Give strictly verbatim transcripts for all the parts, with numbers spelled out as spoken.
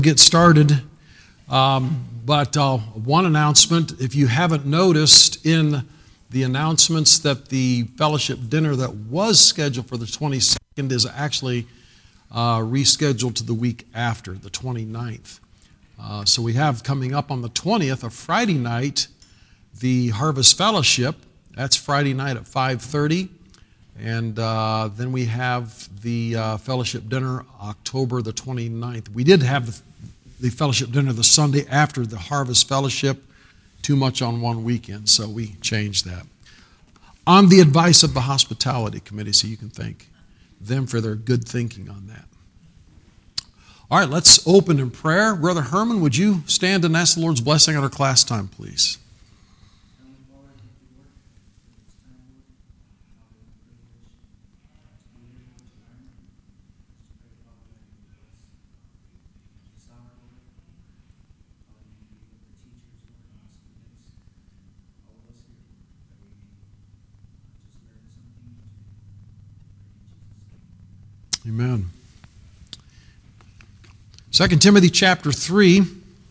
Get started, um, but uh, one announcement, if you haven't noticed in the announcements that the fellowship dinner that was scheduled for the twenty-second is actually uh, rescheduled to the week after, the twenty-ninth. Uh, so we have coming up on the twentieth, a Friday night, the Harvest Fellowship. That's Friday night at five thirty. And uh, then we have the uh, fellowship dinner October the twenty-ninth. We did have the, the fellowship dinner the Sunday after the Harvest Fellowship, too much on one weekend, so we changed that. On the advice of the Hospitality Committee, so you can thank them for their good thinking on that. All right, let's open in prayer. Brother Herman, would you stand and ask the Lord's blessing on our class time, please? Amen. Second Timothy chapter three.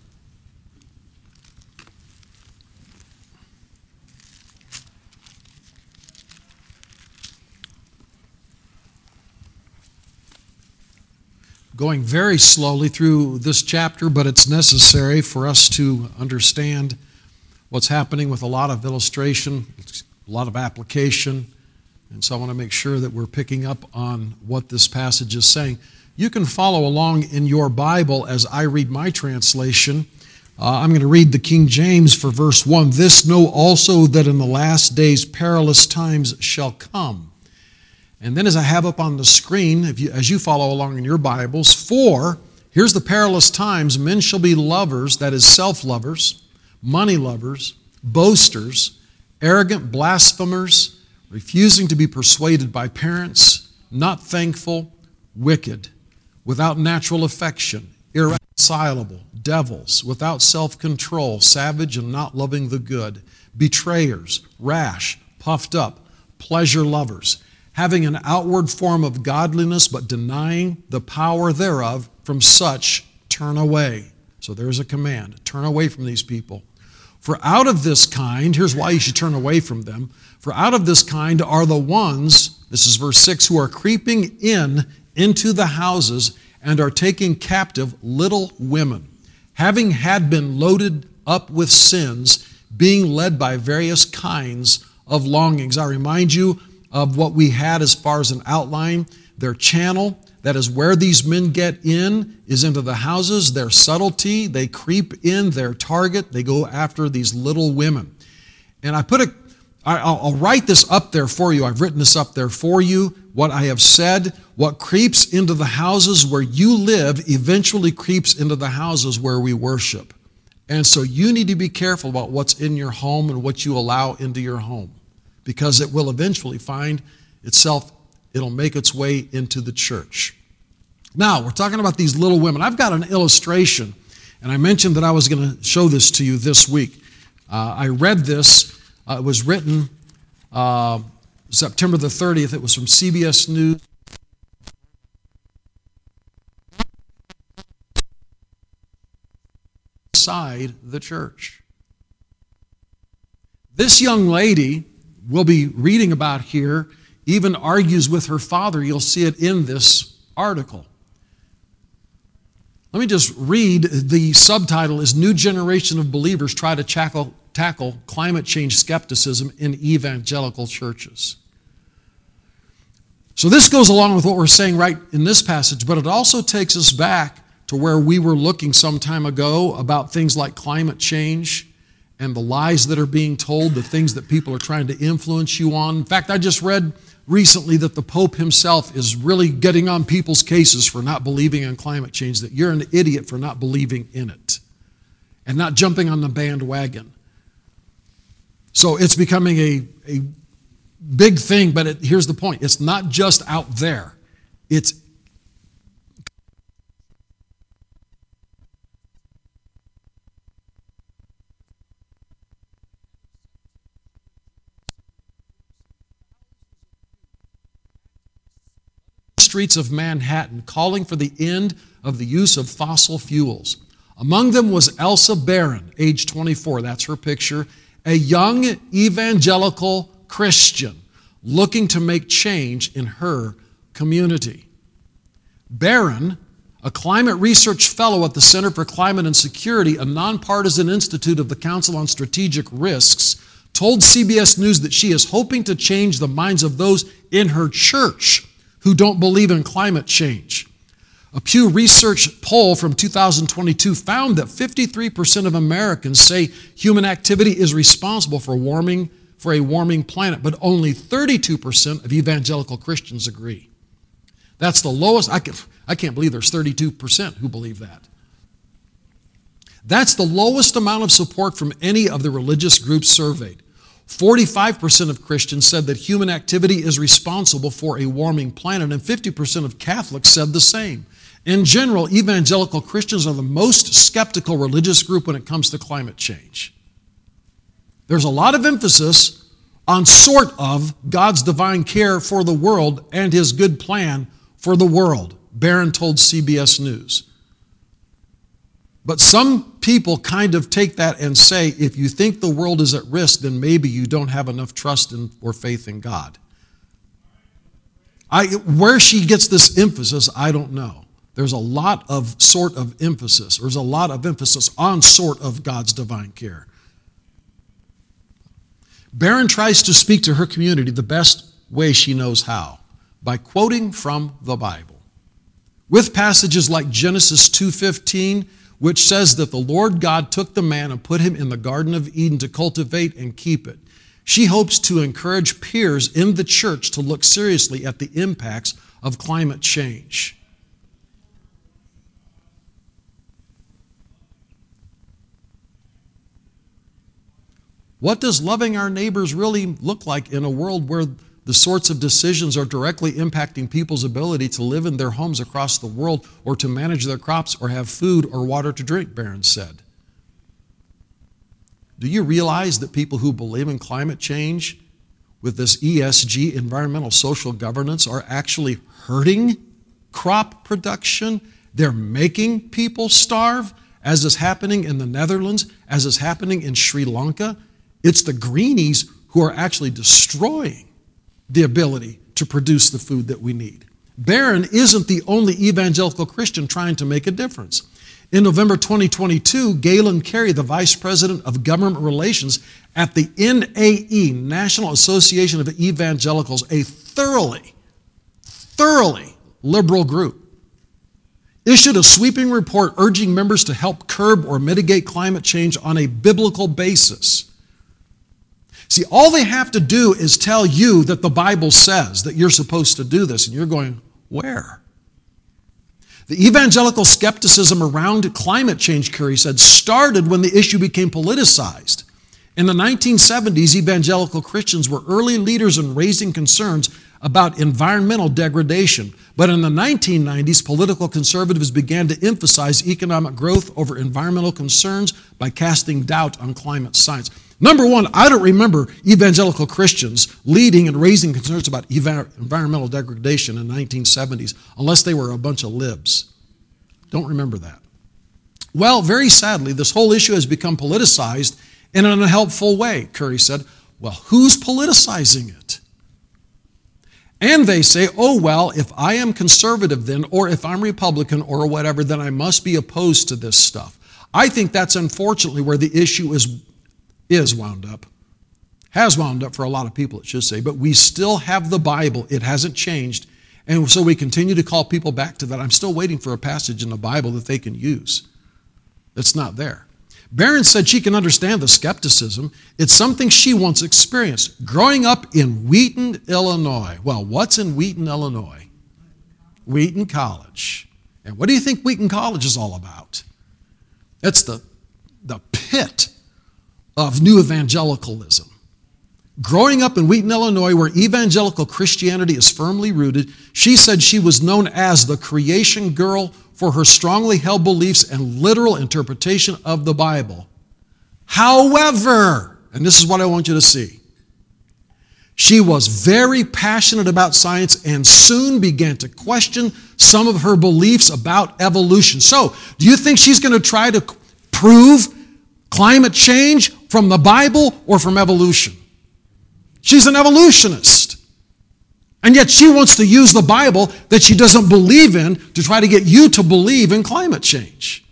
Going very slowly through this chapter, but it's necessary for us to understand what's happening with a lot of illustration, a lot of application. And so I want to make sure that we're picking up on what this passage is saying. You can follow along in your Bible as I read my translation. Uh, I'm going to read the King James for verse one. This know also that in the last days perilous times shall come. And then as I have up on the screen, if you, as you follow along in your Bibles, for, here's the perilous times, men shall be lovers, that is self-lovers, money lovers, boasters, arrogant blasphemers, refusing to be persuaded by parents, not thankful, wicked, without natural affection, irreconcilable, devils, without self-control, savage and not loving the good, betrayers, rash, puffed up, pleasure lovers, having an outward form of godliness but denying the power thereof, from such turn away. So there's a command, turn away from these people. For out of this kind, here's why you should turn away from them. For out of this kind are the ones, this is verse six, who are creeping in into the houses and are taking captive little women, having had been loaded up with sins, being led by various kinds of longings. I remind you of what we had as far as an outline. Their channel, that is where these men get in, is into the houses. Their subtlety, they creep in. Their target, they go after these little women. And I put a, I'll write this up there for you. I've written this up there for you. What I have said, what creeps into the houses where you live eventually creeps into the houses where we worship. And so you need to be careful about what's in your home and what you allow into your home, because it will eventually find itself, it'll make its way into the church. Now, we're talking about these little women. I've got an illustration, and I mentioned that I was going to show this to you this week. Uh, I read this. Uh, it was written uh, September the thirtieth. It was from C B S News. Inside the church. This young lady we'll be reading about here even argues with her father. You'll see it in this article. Let me just read. The subtitle is New Generation of Believers Try to Tackle, tackle Climate Change Skepticism in Evangelical Churches. So this goes along with what we're saying right in this passage, but it also takes us back to where we were looking some time ago about things like climate change and the lies that are being told, the things that people are trying to influence you on. In fact, I just read recently that the Pope himself is really getting on people's cases for not believing in climate change, that you're an idiot for not believing in it and not jumping on the bandwagon. So it's becoming a, a big thing, but it, here's the point. It's not just out there. It's streets of Manhattan calling for the end of the use of fossil fuels. Among them was Elsa Barron, age twenty-four, that's her picture, a young evangelical Christian looking to make change in her community. Barron, a climate research fellow at the Center for Climate and Security, a nonpartisan institute of the Council on Strategic Risks, told C B S News that she is hoping to change the minds of those in her church who don't believe in climate change. A Pew Research poll from two thousand twenty-two found that fifty-three percent of Americans say human activity is responsible for warming, for a warming planet, but only thirty-two percent of evangelical Christians agree. That's the lowest. I, can, I can't believe there's thirty-two percent who believe that. That's the lowest amount of support from any of the religious groups surveyed. forty-five percent of Christians said that human activity is responsible for a warming planet, and fifty percent of Catholics said the same. In general, evangelical Christians are the most skeptical religious group when it comes to climate change. There's a lot of emphasis on sort of God's divine care for the world and His good plan for the world, Barron told C B S News. But some people kind of take that and say, if you think the world is at risk, then maybe you don't have enough trust in, or faith in God. I, where she gets this emphasis, I don't know. There's a lot of sort of emphasis. There's a lot of emphasis on sort of God's divine care. Barron tries to speak to her community the best way she knows how, by quoting from the Bible. With passages like Genesis two fifteen, which says that the Lord God took the man and put him in the Garden of Eden to cultivate and keep it. She hopes to encourage peers in the church to look seriously at the impacts of climate change. What does loving our neighbors really look like in a world where the sorts of decisions are directly impacting people's ability to live in their homes across the world, or to manage their crops, or have food or water to drink, Barron said. Do you realize that people who believe in climate change with this E S G, environmental social governance, are actually hurting crop production? They're making people starve, as is happening in the Netherlands, as is happening in Sri Lanka. It's the greenies who are actually destroying the ability to produce the food that we need. Barron isn't the only evangelical Christian trying to make a difference. In November twenty twenty-two, Galen Carey, the Vice President of Government Relations at the N A E, National Association of Evangelicals, a thoroughly, thoroughly liberal group, issued a sweeping report urging members to help curb or mitigate climate change on a biblical basis. See, all they have to do is tell you that the Bible says that you're supposed to do this, and you're going, where? The evangelical skepticism around climate change, Carey said, started when the issue became politicized. In the nineteen seventies, evangelical Christians were early leaders in raising concerns about environmental degradation. But in the nineteen nineties, political conservatives began to emphasize economic growth over environmental concerns by casting doubt on climate science. Number one, I don't remember evangelical Christians leading and raising concerns about ev- environmental degradation in the nineteen seventies, unless they were a bunch of libs. Don't remember that. Well, very sadly, this whole issue has become politicized in an unhelpful way, Carey said. Well, who's politicizing it? And they say, oh, well, if I am conservative then, or if I'm Republican or whatever, then I must be opposed to this stuff. I think that's unfortunately where the issue is is wound up, has wound up for a lot of people, it should say, but we still have the Bible. It hasn't changed, and so we continue to call people back to that. I'm still waiting for a passage in the Bible that they can use that's not there. Barron said she can understand the skepticism. It's something she once experienced. Growing up in Wheaton, Illinois. Well, what's in Wheaton, Illinois? Wheaton College. And what do you think Wheaton College is all about? It's the, the pit of new evangelicalism. Growing up in Wheaton, Illinois, where evangelical Christianity is firmly rooted, she said she was known as the creation girl for her strongly held beliefs and literal interpretation of the Bible. However, and this is what I want you to see, She was very passionate about science and soon began to question some of her beliefs about evolution. So, do you think she's going to try to prove climate change from the Bible or from evolution? She's an evolutionist. And yet she wants to use the Bible that she doesn't believe in to try to get you to believe in climate change.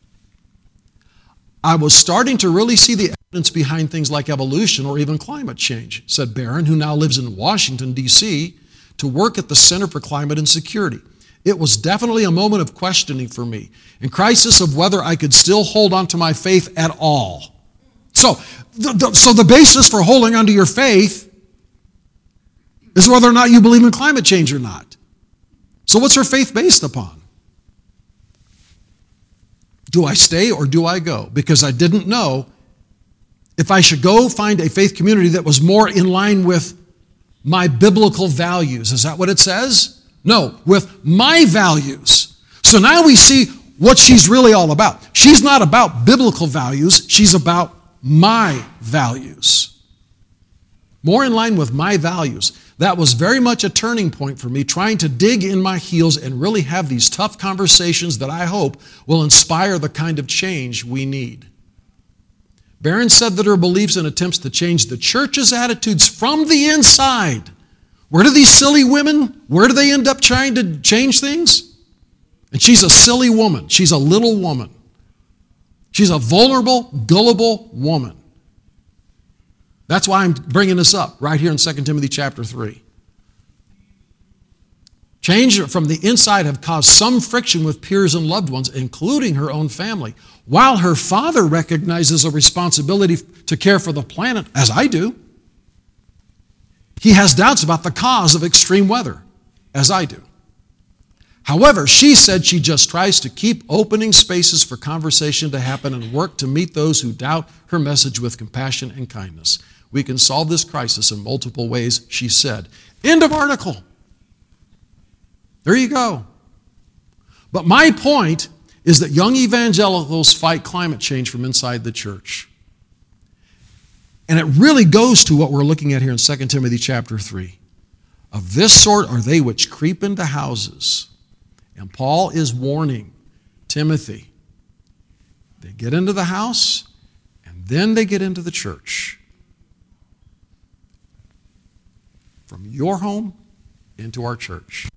I was starting to really see the evidence behind things like evolution or even climate change, said Barron, who now lives in Washington, D C, to work at the Center for Climate and Security. It was definitely a moment of questioning for me, and crisis of whether I could still hold on to my faith at all. So, the, the, so the basis for holding on to your faith is whether or not you believe in climate change or not. So what's her faith based upon? Do I stay or do I go? Because I didn't know if I should go find a faith community that was more in line with my biblical values. Is that what it says? No, with my values. So now we see what she's really all about. She's not about biblical values. She's about my values. More in line with my values. That was very much a turning point for me, trying to dig in my heels and really have these tough conversations that I hope will inspire the kind of change we need. Barron said that her beliefs and attempts to change the church's attitudes from the inside. Where do these silly women, where do they end up trying to change things? And she's a silly woman. She's a little woman. She's a vulnerable, gullible woman. That's why I'm bringing this up right here in Second Timothy chapter three. Change from the inside have caused some friction with peers and loved ones, including her own family. While her father recognizes a responsibility to care for the planet, as I do, he has doubts about the cause of extreme weather, as I do. However, she said she just tries to keep opening spaces for conversation to happen and work to meet those who doubt her message with compassion and kindness. We can solve this crisis in multiple ways, she said. End of article. There you go. But my point is that young evangelicals fight climate change from inside the church. And it really goes to what we're looking at here in Second Timothy chapter three. Of this sort are they which creep into houses. And Paul is warning Timothy. They get into the house, and then they get into the church. From your home into our church.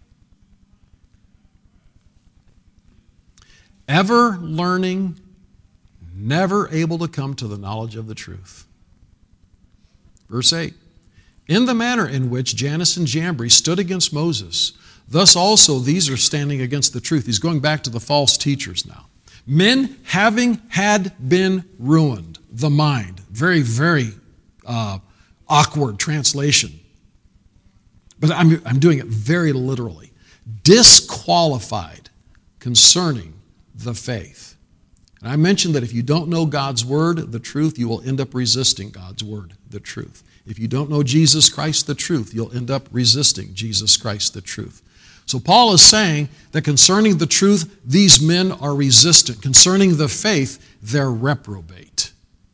Ever learning, never able to come to the knowledge of the truth. Verse eight. In the manner in which Jannes and Jambres stood against Moses, thus also these are standing against the truth. He's going back to the false teachers now. Men having had been ruined, the mind. Very, very uh, awkward translation. But I'm, I'm doing it very literally. Disqualified concerning the faith. And I mentioned that if you don't know God's word, the truth, you will end up resisting God's word, the truth. If you don't know Jesus Christ, the truth, you'll end up resisting Jesus Christ, the truth. So Paul is saying that concerning the truth, these men are resistant. Concerning the faith, they're reprobate.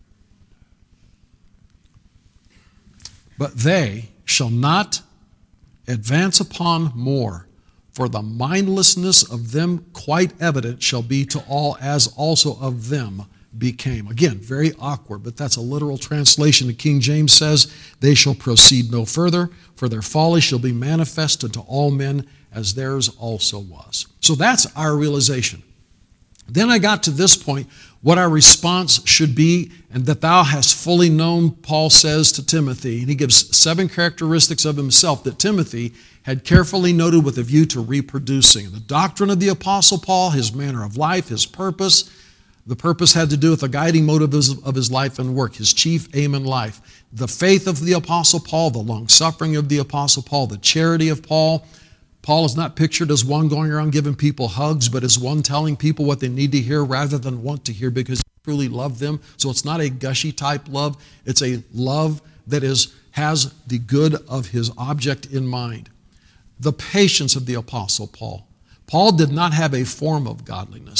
But they shall not advance upon more, for the mindlessness of them quite evident shall be to all, as also of them became. Again, very awkward, but that's a literal translation. The King James says, they shall proceed no further, for their folly shall be manifest unto all men, as theirs also was. So that's our realization. Then I got to this point, what our response should be, and that thou hast fully known, Paul says to Timothy, and he gives seven characteristics of himself that Timothy had carefully noted with a view to reproducing. The doctrine of the Apostle Paul, his manner of life, his purpose. The purpose had to do with the guiding motive of his life and work, his chief aim in life. The faith of the Apostle Paul, the long-suffering of the Apostle Paul, the charity of Paul. Paul is not pictured as one going around giving people hugs, but as one telling people what they need to hear rather than want to hear because he truly loved them. So it's not a gushy type love. It's a love that is has the good of his object in mind. The patience of the Apostle Paul. Paul did not have a form of godliness.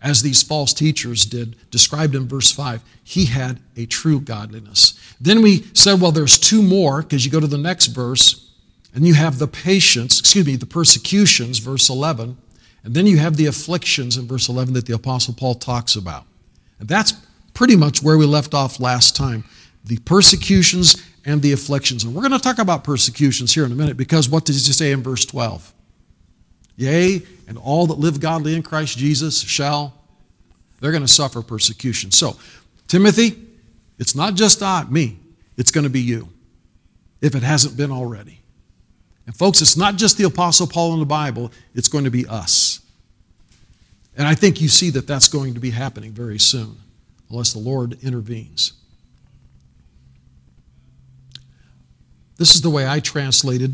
as these false teachers did, described in verse five. He had a true godliness. Then we said, well, there's two more, because you go to the next verse, and you have the patience, excuse me, the persecutions, verse eleven, and then you have the afflictions in verse eleven that the Apostle Paul talks about. And that's pretty much where we left off last time, the persecutions and the afflictions. And we're going to talk about persecutions here in a minute, because what does he say in verse twelve? Yea, and all that live godly in Christ Jesus shall, they're going to suffer persecution. So, Timothy, it's not just I, me, it's going to be you, if it hasn't been already. And folks, it's not just the Apostle Paul in the Bible, it's going to be us. And I think you see that that's going to be happening very soon, unless the Lord intervenes. This is the way I translated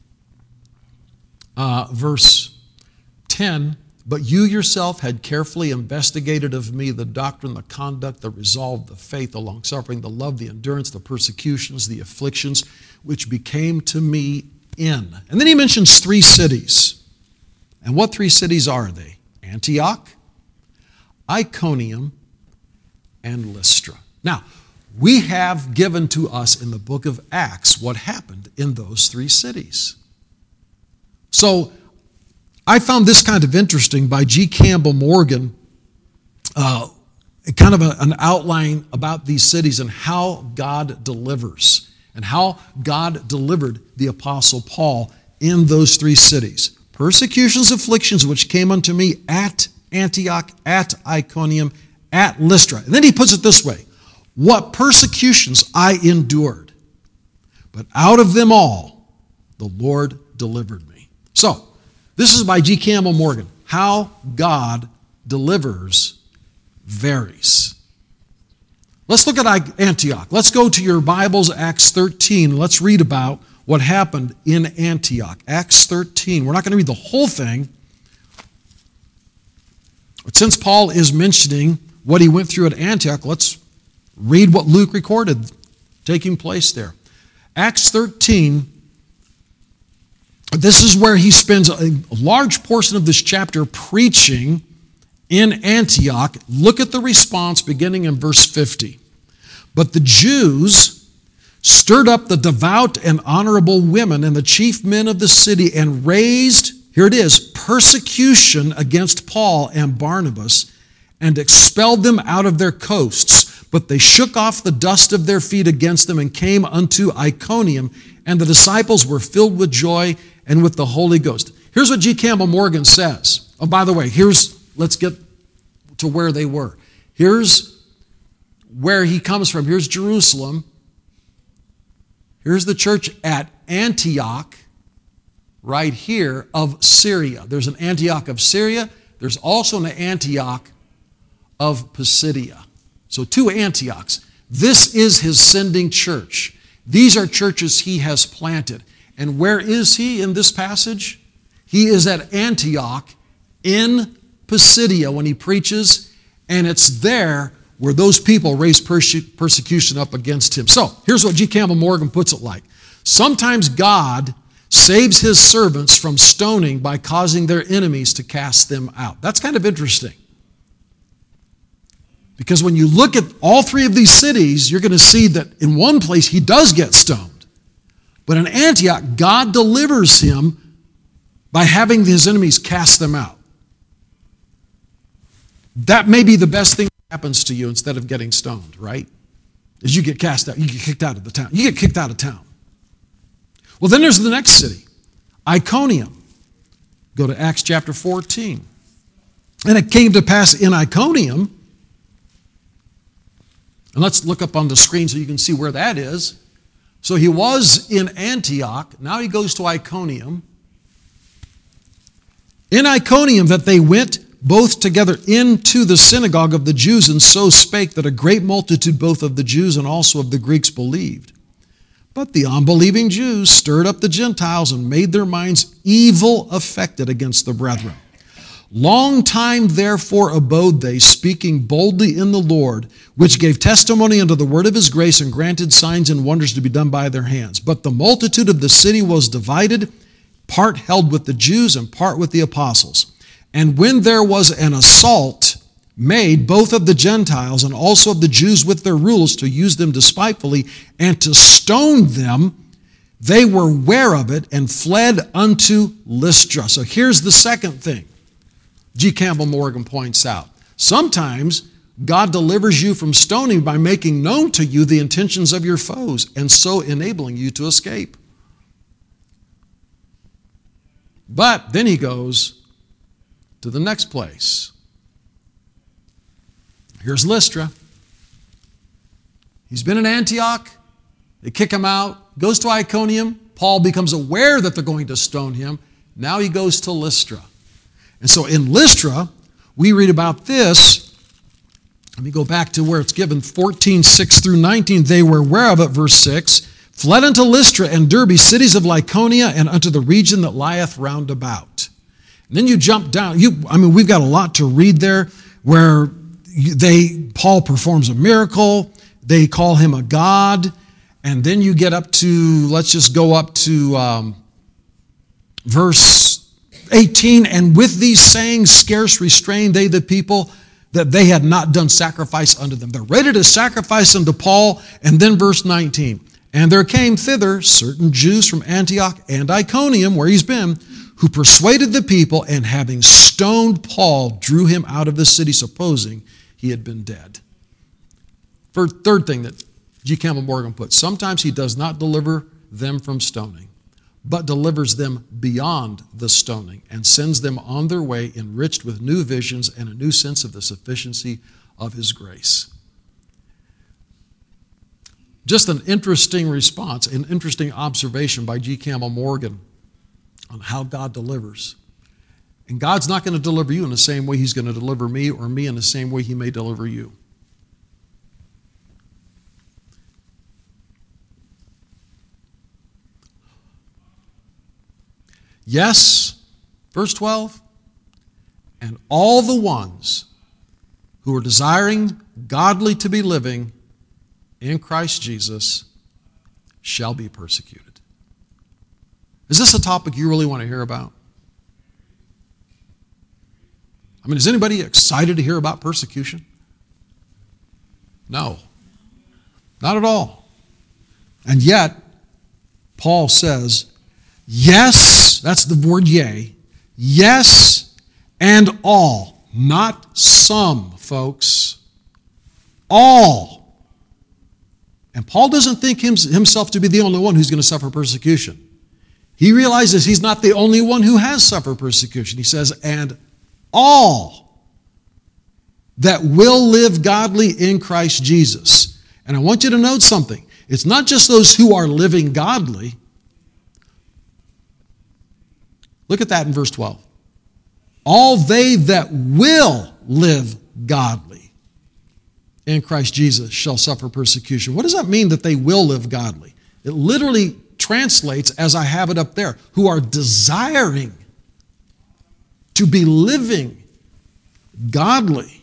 uh, verse ten. But you yourself had carefully investigated of me the doctrine, the conduct, the resolve, the faith, the long-suffering, the love, the endurance, the persecutions, the afflictions, which became to me in. And then he mentions three cities. And what three cities are they? Antioch, Iconium, and Lystra. Now, we have given to us in the book of Acts what happened in those three cities. So, I found this kind of interesting by G. Campbell Morgan, uh, kind of a, an outline about these cities and how God delivers, and how God delivered the Apostle Paul in those three cities. Persecutions, afflictions, which came unto me at Antioch, at Iconium, at Lystra. And then he puts it this way: what persecutions I endured, but out of them all the Lord delivered me. So, this is by G. Campbell Morgan. How God delivers varies. Let's look at Antioch. Let's go to your Bibles, Acts thirteen. Let's read about what happened in Antioch. Acts thirteen. We're not going to read the whole thing. But since Paul is mentioning what he went through at Antioch, let's read what Luke recorded taking place there. Acts thirteen. This is where he spends a large portion of this chapter preaching in Antioch. Look at the response beginning in verse fifty. But the Jews stirred up the devout and honorable women and the chief men of the city and raised, here it is, persecution against Paul and Barnabas and expelled them out of their coasts. But they shook off the dust of their feet against them and came unto Iconium, and the disciples were filled with joy and with the Holy Ghost. Here's what G. Campbell Morgan says. Oh, by the way, here's, let's get to where they were. Here's where he comes from. Here's Jerusalem. Here's the church at Antioch, right here, of Syria. There's an Antioch of Syria. There's also an Antioch of Pisidia. So two Antiochs. This is his sending church. These are churches he has planted. And where is he in this passage? He is at Antioch in Pisidia when he preaches, and it's there where those people raise perse- persecution up against him. So, here's what G. Campbell Morgan puts it like. Sometimes God saves his servants from stoning by causing their enemies to cast them out. That's kind of interesting. Because when you look at all three of these cities, you're going to see that in one place he does get stoned. But in Antioch, God delivers him by having his enemies cast them out. That may be the best thing that happens to you instead of getting stoned, right? Is you get cast out, you get kicked out of the town. You get kicked out of town. Well, then there's the next city, Iconium. Go to Acts chapter fourteen. And it came to pass in Iconium, and let's look up on the screen so you can see where that is. So he was in Antioch. Now he goes to Iconium. In Iconium that they went both together into the synagogue of the Jews, and so spake that a great multitude both of the Jews and also of the Greeks believed. But the unbelieving Jews stirred up the Gentiles and made their minds evil affected against the brethren. Long time therefore abode they, speaking boldly in the Lord, which gave testimony unto the word of his grace, and granted signs and wonders to be done by their hands. But the multitude of the city was divided, part held with the Jews and part with the apostles. And when there was an assault made both of the Gentiles and also of the Jews with their rulers to use them despitefully and to stone them, they were ware of it and fled unto Lystra. So here's the second thing G. Campbell Morgan points out. Sometimes God delivers you from stoning by making known to you the intentions of your foes and so enabling you to escape. But then he goes to the next place. Here's Lystra. He's been in Antioch. They kick him out. Goes to Iconium. Paul becomes aware that they're going to stone him. Now he goes to Lystra. And so in Lystra, we read about this. Let me go back to where it's given, fourteen, six through nineteen. They were aware of it, verse six. Fled unto Lystra and Derbe, cities of Lycaonia, and unto the region that lieth round about. And then you jump down. You, I mean, we've got a lot to read there where they Paul performs a miracle. They call him a god. And then you get up to, let's just go up to um, verse eighteen. And with these sayings scarce restrained they the people that they had not done sacrifice unto them. They're ready to sacrifice unto Paul. And then verse nineteen. And there came thither certain Jews from Antioch and Iconium, where he's been, who persuaded the people, and having stoned Paul, drew him out of the city, supposing he had been dead. Third thing that G. Campbell Morgan put, sometimes he does not deliver them from stoning, but delivers them beyond the stoning and sends them on their way enriched with new visions and a new sense of the sufficiency of his grace. Just an interesting response, an interesting observation by G. Campbell Morgan on how God delivers. And God's not going to deliver you in the same way he's going to deliver me, or me in the same way he may deliver you. Yes, verse twelve, and all the ones who are desiring godly to be living in Christ Jesus shall be persecuted. Is this a topic you really want to hear about? I mean, is anybody excited to hear about persecution? No, not at all. And yet, Paul says, yes, that's the word yea, yes, and all, not some, folks, all. And Paul doesn't think himself to be the only one who's going to suffer persecution. He realizes he's not the only one who has suffered persecution. He says, and all that will live godly in Christ Jesus. And I want you to note something. It's not just those who are living godly. Look at that in verse twelve. All they that will live godly in Christ Jesus shall suffer persecution. What does that mean, that they will live godly? It literally translates, as I have it up there, who are desiring to be living godly.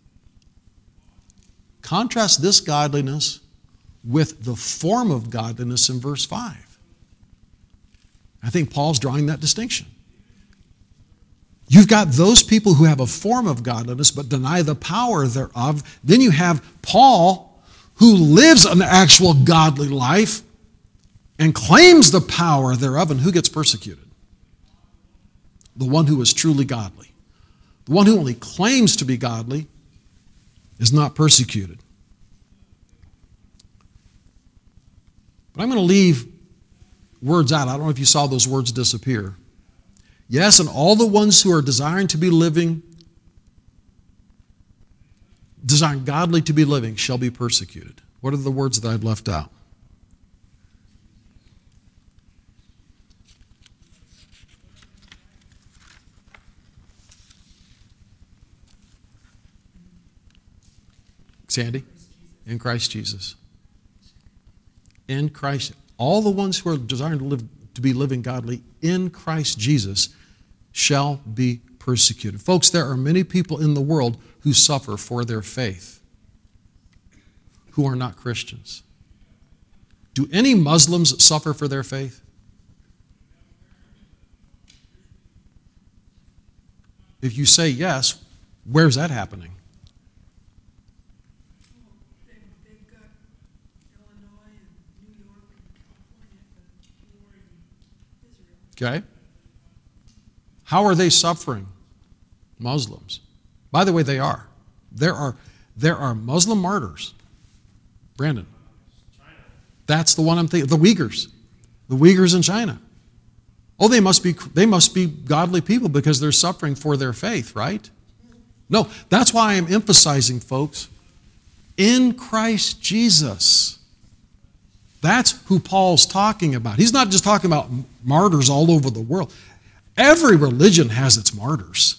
Contrast this godliness with the form of godliness in verse five. I think Paul's drawing that distinction. You've got those people who have a form of godliness but deny the power thereof. Then you have Paul, who lives an actual godly life and claims the power thereof. And who gets persecuted? The one who is truly godly. The one who only claims to be godly is not persecuted. But I'm going to leave words out. I don't know if you saw those words disappear. Yes, and all the ones who are desiring to be living, desiring godly to be living, shall be persecuted. What are the words that I've left out? Sandy? In Christ Jesus. In Christ. All the ones who are desiring to live, to be living godly in Christ Jesus shall be persecuted. Folks, there are many people in the world who suffer for their faith, who are not Christians. Do any Muslims suffer for their faith? If you say yes, where's that happening? Okay? How are they suffering? Muslims. By the way, they are. There are, there are Muslim martyrs. Brandon. That's the one I'm thinking. The Uyghurs. The Uyghurs in China. Oh, they must be, they must be godly people because they're suffering for their faith, right? No, that's why I'm emphasizing, folks, in Christ Jesus. That's who Paul's talking about. He's not just talking about martyrs all over the world. Every religion has its martyrs.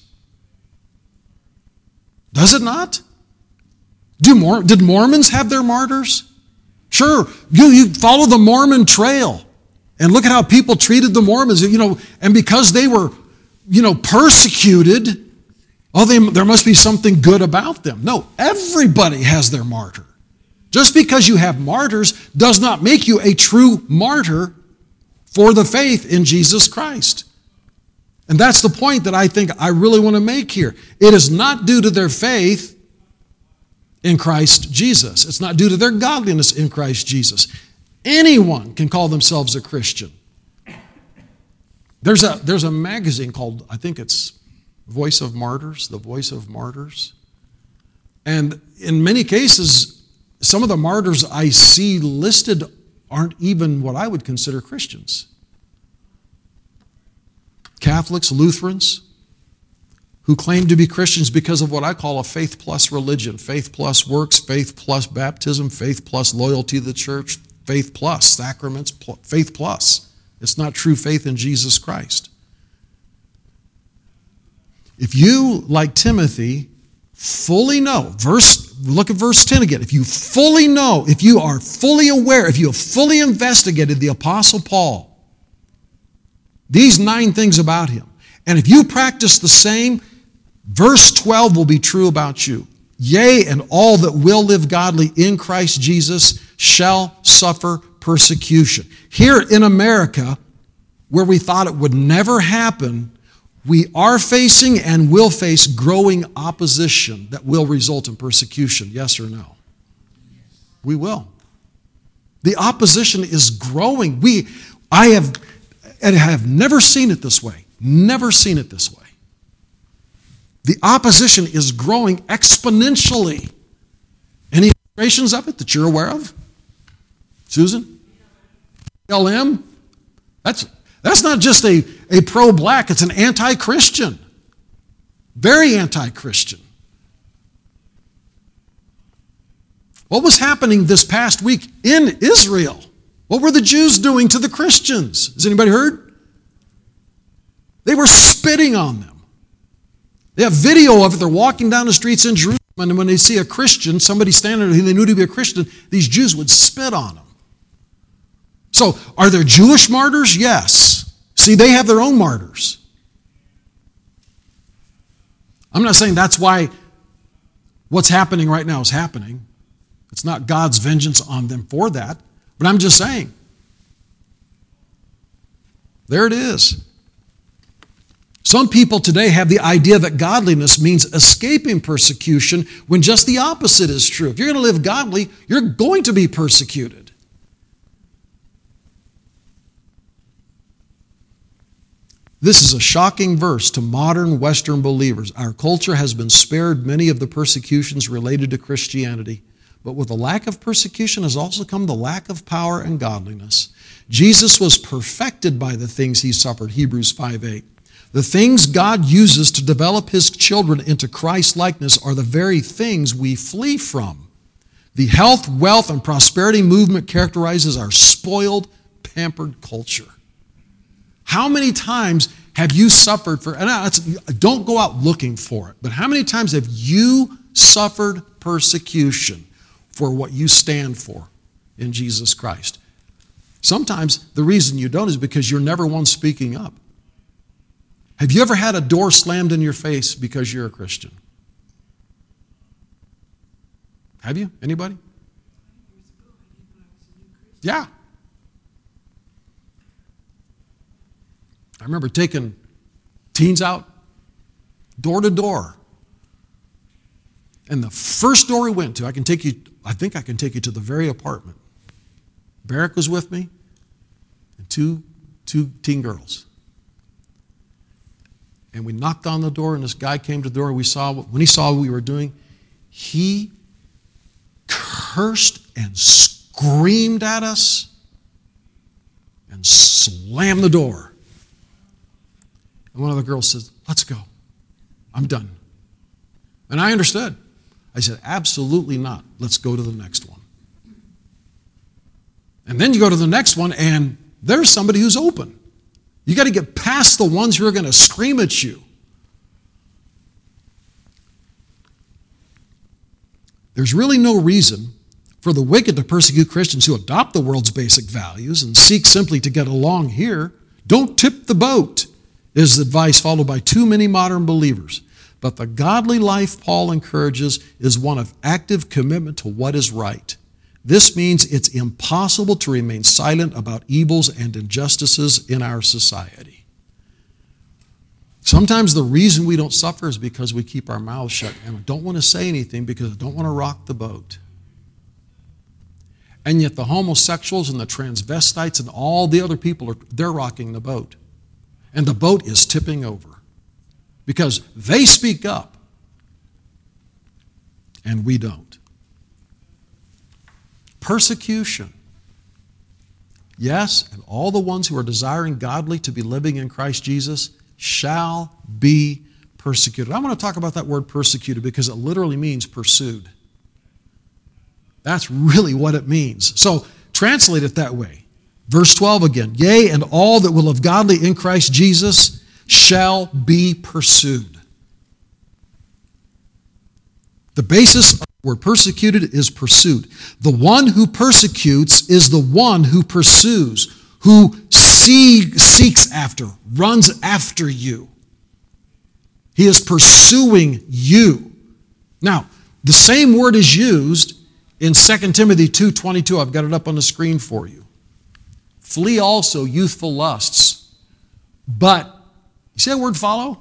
Does it not? Do Mor- did Mormons have their martyrs? Sure. You, you follow the Mormon trail and look at how people treated the Mormons. You know, and because they were, you know, persecuted, oh, they, there must be something good about them. No, everybody has their martyr. Just because you have martyrs does not make you a true martyr for the faith in Jesus Christ. And that's the point that I think I really want to make here. It is not due to their faith in Christ Jesus. It's not due to their godliness in Christ Jesus. Anyone can call themselves a Christian. There's a, there's a magazine called, I think it's Voice of Martyrs, The Voice of Martyrs. And in many cases, some of the martyrs I see listed aren't even what I would consider Christians. Catholics, Lutherans, who claim to be Christians because of what I call a faith plus religion. Faith plus works, faith plus baptism, faith plus loyalty to the church, faith plus sacraments, faith plus. It's not true faith in Jesus Christ. If you, like Timothy, fully know, verse, look at verse ten again. If you fully know, if you are fully aware, if you have fully investigated the Apostle Paul, these nine things about him, and if you practice the same, verse twelve will be true about you. Yea, and all that will live godly in Christ Jesus shall suffer persecution. Here in America, where we thought it would never happen, we are facing and will face growing opposition that will result in persecution. Yes or no? We will. The opposition is growing. We, I have, and I have never seen it this way. Never seen it this way. The opposition is growing exponentially. Any illustrations of it that you're aware of? Susan? L M? That's, that's not just a, a pro-black, it's an anti-Christian. Very anti-Christian. What was happening this past week in Israel? What were the Jews doing to the Christians? Has anybody heard? They were spitting on them. They have video of it. They're walking down the streets in Jerusalem, and when they see a Christian, somebody standing there who they knew to be a Christian, these Jews would spit on them. So, are there Jewish martyrs? Yes. See, they have their own martyrs. I'm not saying that's why what's happening right now is happening. It's not God's vengeance on them for that. But I'm just saying. There it is. Some people today have the idea that godliness means escaping persecution when just the opposite is true. If you're going to live godly, you're going to be persecuted. This is a shocking verse to modern Western believers. Our culture has been spared many of the persecutions related to Christianity, but with the lack of persecution has also come the lack of power and godliness. Jesus was perfected by the things he suffered, Hebrews five eight. The things God uses to develop his children into Christ likeness are the very things we flee from. The health, wealth, and prosperity movement characterizes our spoiled, pampered culture. How many times have you suffered for, and don't go out looking for it, but how many times have you suffered persecution for what you stand for in Jesus Christ? Sometimes the reason you don't is because you're never one speaking up. Have you ever had a door slammed in your face because you're a Christian? Have you? Anybody? Yeah. I remember taking teens out door to door. And the first door we went to, I can take you, I think I can take you to the very apartment. Barrick was with me, and two, two teen girls. And we knocked on the door, and this guy came to the door. We saw, when he saw what we were doing, he cursed and screamed at us and slammed the door. And one of the girls said, let's go. I'm done. And I understood. I said, absolutely not. Let's go to the next one. And then you go to the next one, and there's somebody who's open. You got to get past the ones who are going to scream at you. There's really no reason for the wicked to persecute Christians who adopt the world's basic values and seek simply to get along here. Don't tip the boat, is advice followed by too many modern believers. But the godly life Paul encourages is one of active commitment to what is right. This means it's impossible to remain silent about evils and injustices in our society. Sometimes the reason we don't suffer is because we keep our mouths shut and we don't want to say anything because we don't want to rock the boat. And yet the homosexuals and the transvestites and all the other people, are they're rocking the boat. And the boat is tipping over because they speak up and we don't. Persecution. Yes, and all the ones who are desiring godly to be living in Christ Jesus shall be persecuted. I want to talk about that word persecuted because it literally means pursued. That's really what it means. So translate it that way. Verse twelve again. Yea, and all that will live godly in Christ Jesus shall be pursued. The basis of the word persecuted is pursued. The one who persecutes is the one who pursues, who see, seeks after, runs after you. He is pursuing you. Now, the same word is used in Second Timothy two twenty-two. I've got it up on the screen for you. Flee also youthful lusts. But, you see that word follow?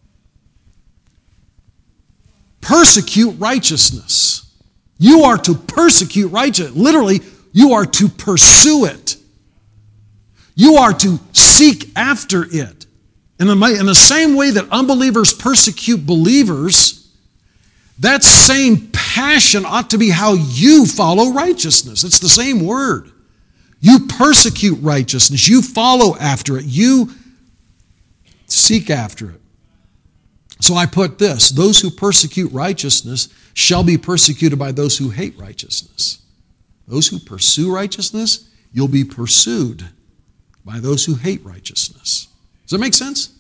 Persecute righteousness. You are to persecute righteousness. Literally, you are to pursue it. You are to seek after it. In the, in the same way that unbelievers persecute believers, that same passion ought to be how you follow righteousness. It's the same word. You persecute righteousness. You follow after it. You seek after it. So I put this, those who persecute righteousness shall be persecuted by those who hate righteousness. Those who pursue righteousness, you'll be pursued by those who hate righteousness. Does that make sense?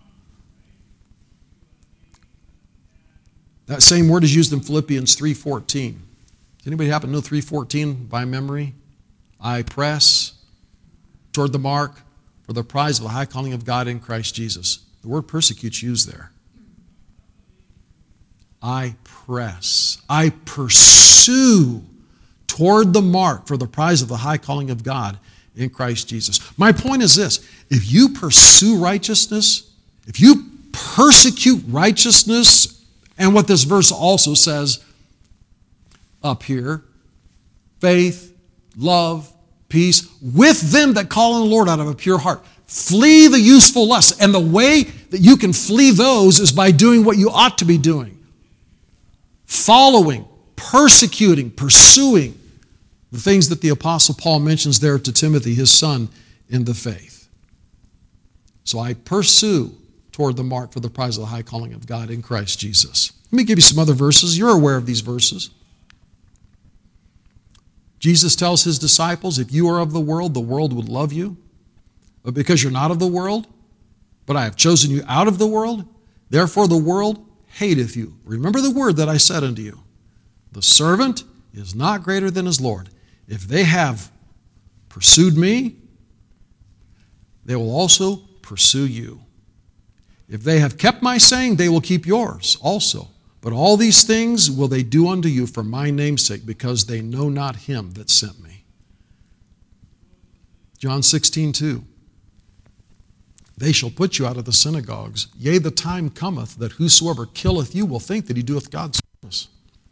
That same word is used in Philippians three fourteen. Does anybody happen to know three fourteen by memory? I press toward the mark for the prize of the high calling of God in Christ Jesus. The word persecute used there. I press. I pursue toward the mark for the prize of the high calling of God in Christ Jesus. My point is this. If you pursue righteousness, if you persecute righteousness, and what this verse also says up here, faith, love, peace, with them that call on the Lord out of a pure heart. Flee the useful lusts. And the way that you can flee those is by doing what you ought to be doing. Following, persecuting, pursuing the things that the Apostle Paul mentions there to Timothy, his son, in the faith. So I pursue toward the mark for the prize of the high calling of God in Christ Jesus. Let me give you some other verses. You're aware of these verses. Jesus tells his disciples, if you are of the world, the world would love you. But because you're not of the world, but I have chosen you out of the world, therefore the world hateth you. Remember the word that I said unto you. The servant is not greater than his Lord. If they have pursued me, they will also pursue you. If they have kept my saying, they will keep yours also. But all these things will they do unto you for my name's sake, because they know not him that sent me. John sixteen two. They shall put you out of the synagogues. Yea, the time cometh that whosoever killeth you will think that he doeth God's service.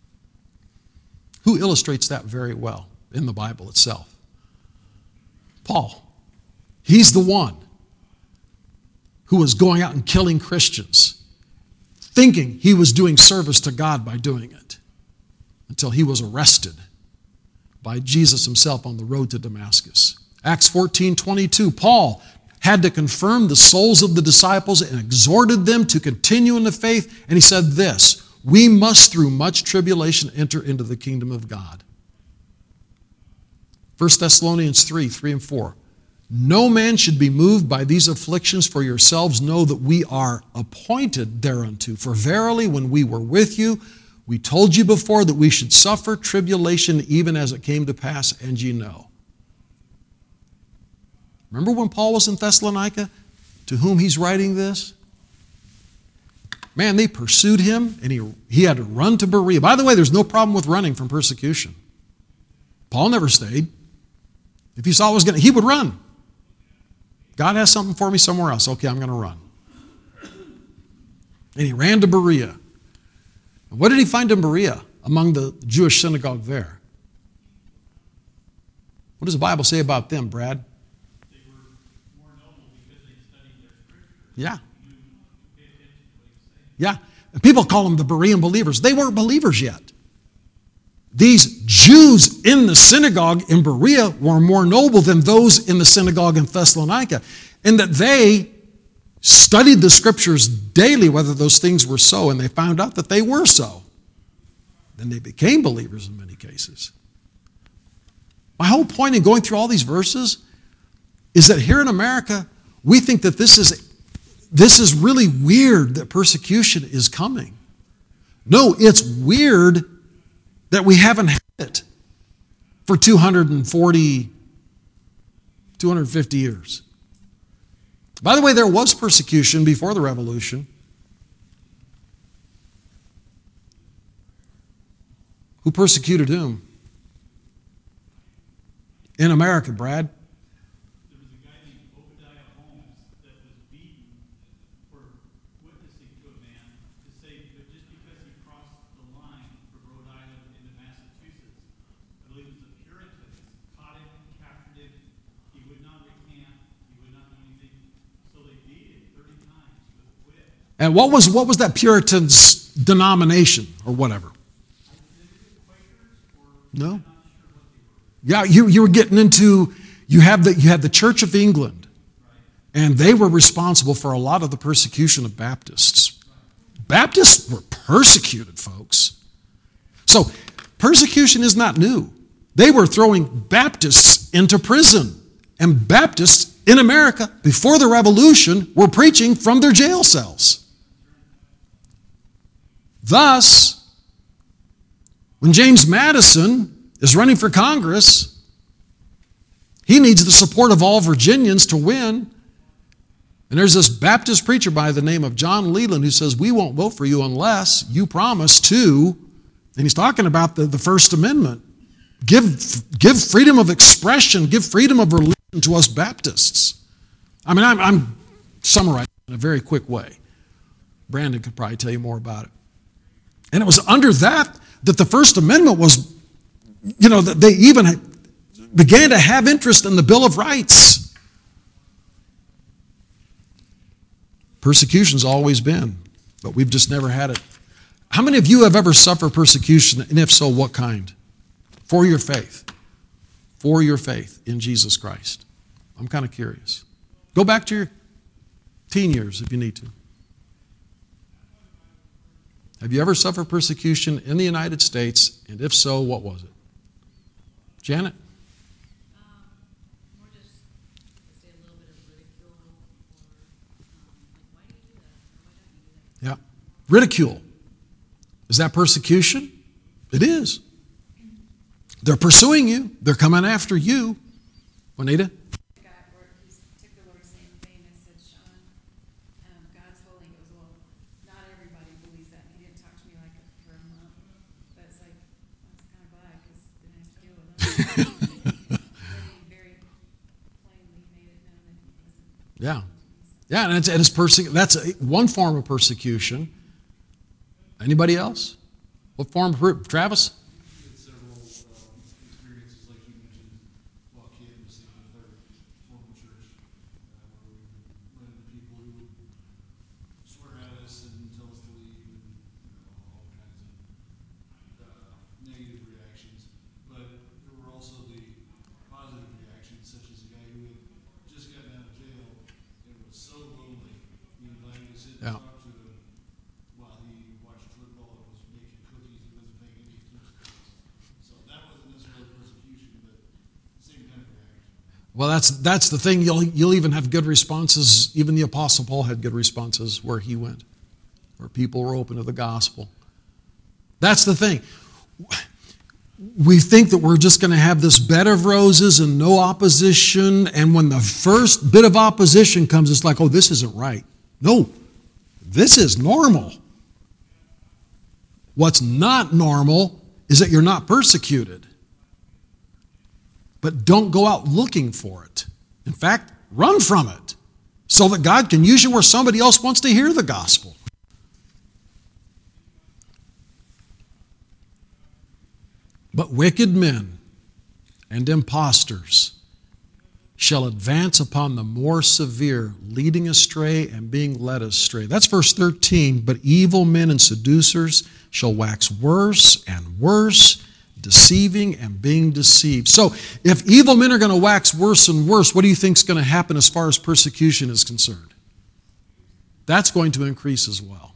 Who illustrates that very well in the Bible itself? Paul. He's the one who was going out and killing Christians, thinking he was doing service to God by doing it, until he was arrested by Jesus himself on the road to Damascus. Acts fourteen twenty-two, Paul had to confirm the souls of the disciples and exhorted them to continue in the faith. And he said this, we must through much tribulation enter into the kingdom of God. First Thessalonians three, three and four. No man should be moved by these afflictions, for yourselves know that we are appointed thereunto. For verily, when we were with you, we told you before that we should suffer tribulation even as it came to pass, and ye know. Remember when Paul was in Thessalonica, to whom he's writing this? Man, they pursued him, and he, he had to run to Berea. By the way, there's no problem with running from persecution. Paul never stayed. If he saw it was going to, he would run. God has something for me somewhere else. Okay, I'm going to run. And he ran to Berea. And what did he find in Berea among the Jewish synagogue there? What does the Bible say about them, Brad? They were more noble because they studied their scriptures. Yeah. You pay attention to what he's saying. Yeah. And people call them the Berean believers. They weren't believers yet. These Jews in the synagogue in Berea were more noble than those in the synagogue in Thessalonica, in that they studied the scriptures daily, whether those things were so, and they found out that they were so. Then they became believers in many cases. My whole point in going through all these verses is that here in America, we think that this is, this is really weird that persecution is coming. No, it's weird that we haven't had it for two hundred forty, two hundred fifty years. By the way, there was persecution before the revolution. Who persecuted whom? In America, Brad. There was a guy named Obadiah Holmes that was beaten for witnessing to a man to say that just because he crossed the line from Rhode Island into Massachusetts, I believe it was the Puritans, caught him, captured him, he would not recant, he would not do anything, so they beat him thirty times with a whip. And what was what was that Puritan's denomination or whatever? I think it was Quakers or No. I'm not sure what they were. Yeah, you, you were getting into, you have the you had the Church of England, and they were responsible for a lot of the persecution of Baptists. Baptists were persecuted, folks. So persecution is not new. They were throwing Baptists into prison, and Baptists in America before the Revolution were preaching from their jail cells. Thus, when James Madison is running for Congress, he needs the support of all Virginians to win. And there's this Baptist preacher by the name of John Leland who says, we won't vote for you unless you promise to, and he's talking about the, the First Amendment, give, give freedom of expression, give freedom of religion to us Baptists. I mean, I'm, I'm summarizing in a very quick way. Brandon could probably tell you more about it. And it was under that that the First Amendment was, you know, that they even began to have interest in the Bill of Rights. Persecution's always been, but we've just never had it. How many of you have ever suffered persecution, and if so, what kind? For your faith. For your faith in Jesus Christ. I'm kind of curious. Go back to your teen years if you need to. Have you ever suffered persecution in the United States, and if so, what was it? Janet? Um, more just, say, a little bit of ridicule, or um, like, why do you do that? Or why don't you do that? Yeah. Ridicule. Is that persecution? It is. They're pursuing you. They're coming after you. Juanita? The guy where he took the Lord's name in vain and said, Sean, um, God's holy. He goes, well, not everybody believes that. He didn't talk to me like it for a month. But it's like, I was kind of glad because I didn't have to deal with him. But he very plainly made it known that he wasn't. Yeah. Yeah, and it's, and it's perse- that's a, one form of persecution. Anybody else? What form of per- Travis? Had several um, experiences, like you mentioned, while kid was in their local church, uh, where we would run into people who would Well, that's that's the thing. You'll you'll even have good responses. Even the Apostle Paul had good responses where he went, where people were open to the gospel. That's the thing. We think that we're just going to have this bed of roses and no opposition, and when the first bit of opposition comes, it's like, oh, this isn't right. No, this is normal. What's not normal is that you're not persecuted. But don't go out looking for it. In fact, run from it so that God can use you where somebody else wants to hear the gospel. But wicked men and impostors shall advance upon the more severe, leading astray and being led astray. That's verse thirteen. But evil men and seducers shall wax worse and worse, deceiving and being deceived. So if evil men are going to wax worse and worse, what do you think is going to happen as far as persecution is concerned? That's going to increase as well.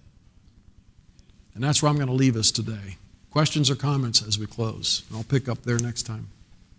And that's where I'm going to leave us today. Questions or comments as we close? I'll pick up there next time.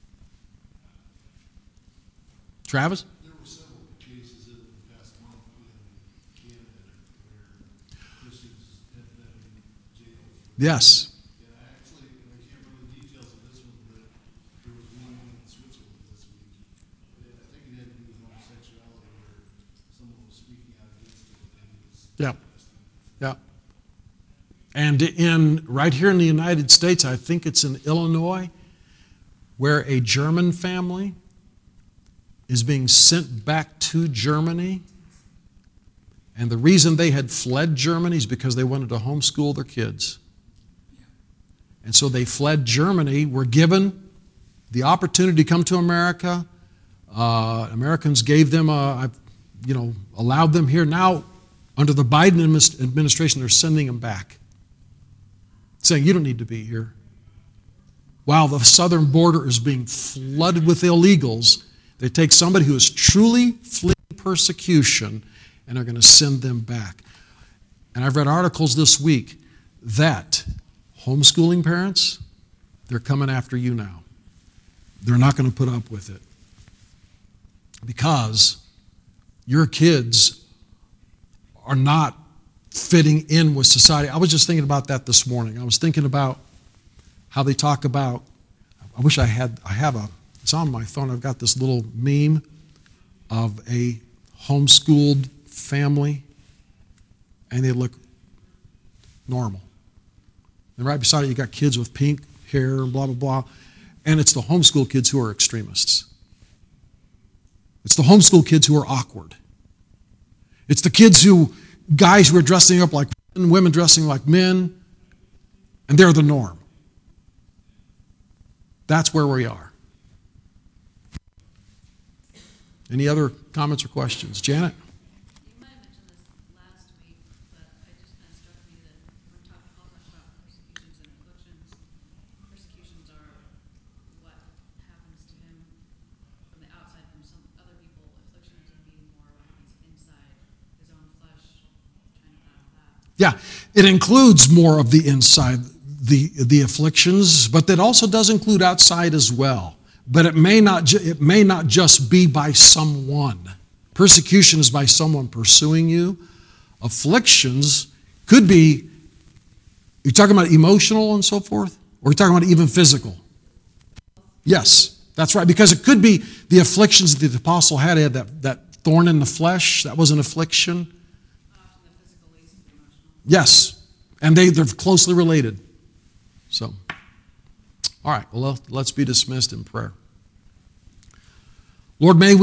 Travis? There were several cases in the past month in Canada where Christians had been in jail. Yes. And I actually, and I can't remember the details of this one, but there was one in Switzerland this week. And I think it had to do with homosexuality where someone was speaking out against it and he was Yeah. arrested. Yeah. And in right here in the United States, I think it's in Illinois, where a German family is being sent back to Germany. And the reason they had fled Germany is because they wanted to homeschool their kids. And so they fled Germany, were given the opportunity to come to America. Uh, Americans gave them, a, you know, allowed them here. Now, under the Biden administration, they're sending them back, saying, you don't need to be here. While the southern border is being flooded with illegals, they take somebody who is truly fleeing persecution and are going to send them back. And I've read articles this week that homeschooling parents, they're coming after you now. They're not going to put up with it because your kids are not fitting in with society. I was just thinking about that this morning. I was thinking about how they talk about, I wish I had, I have a, it's on my phone. I've got this little meme of a homeschooled family, and they look normal. And right beside it, you got kids with pink hair and blah, blah, blah. And it's the homeschool kids who are extremists. It's the homeschool kids who are awkward. It's the kids who, guys who are dressing up like women, women dressing like men, and they're the norm. That's where we are. Any other comments or questions? Janet? You might have mentioned this last week, but it just kind of struck me that we're talking all much about persecutions and afflictions. Persecutions are what happens to him from the outside, from some other people. Afflictions would be more what happens inside his own flesh, trying to battle that. Yeah, it includes more of the inside, the, the afflictions, but that also does include outside as well. But it may not ju- it may not just be by someone. Persecution is by someone pursuing you. Afflictions could be, you're talking about emotional and so forth? Or are you talking about even physical? Yes, that's right. Because it could be the afflictions that the apostle had. He had that, that thorn in the flesh. That was an affliction. Often the physical leads to the emotional. Yes, and they, they're closely related. So, all right, well, let's be dismissed in prayer. Lord, may we